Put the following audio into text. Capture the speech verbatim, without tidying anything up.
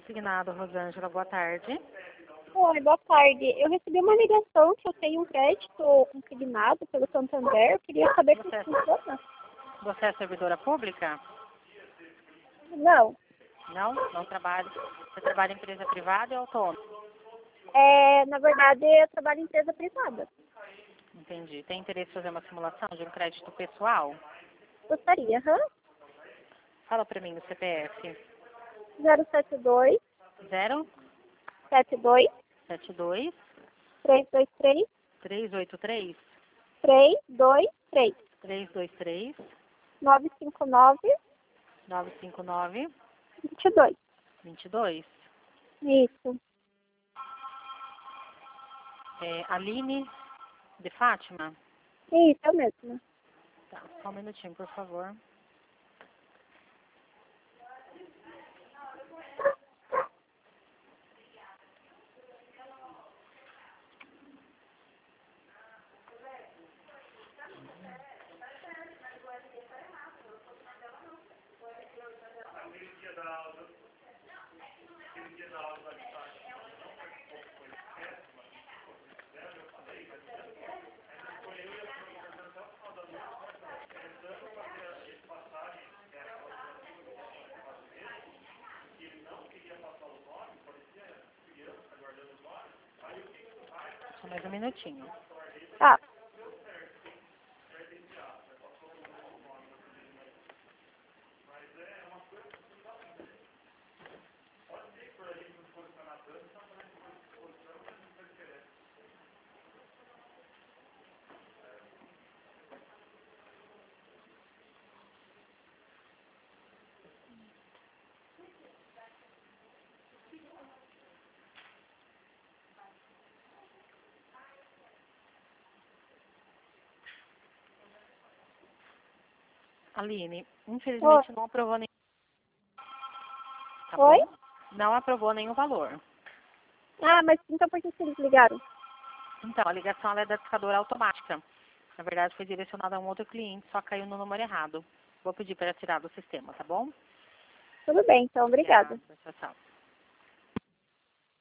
Consignado, Rosângela, boa tarde. Oi, boa tarde. Eu recebi uma ligação que eu tenho um crédito consignado pelo Santander. Eu queria saber como Você, funciona. você é servidora pública? Não. Não? Não trabalha. Você trabalha em empresa privada ou autônoma? É, na verdade, eu trabalho em empresa privada. Entendi. Tem interesse em fazer uma simulação de um crédito pessoal? Gostaria, aham. Fala para mim o C P F. zero sete dois, zero sete dois, sete dois três dois três, três oito três três dois três, três dois três nove cinco nove, nove cinco nove vinte e dois. vinte e dois. Isso. É, Aline de Fátima? Isso, é o mesmo. Tá, só um minutinho, por favor. Só mais um minutinho. Tá. Aline, infelizmente Oi? não aprovou nenhum. Tá Oi? bom? Não aprovou nenhum valor. Ah, mas então por que que eles ligaram? Então, a ligação ela é da discadora automática. Na verdade, foi direcionada a um outro cliente, só caiu no número errado. Vou pedir para tirar do sistema, tá bom? Tudo bem, então. Obrigada. Obrigada. Tchau, tchau.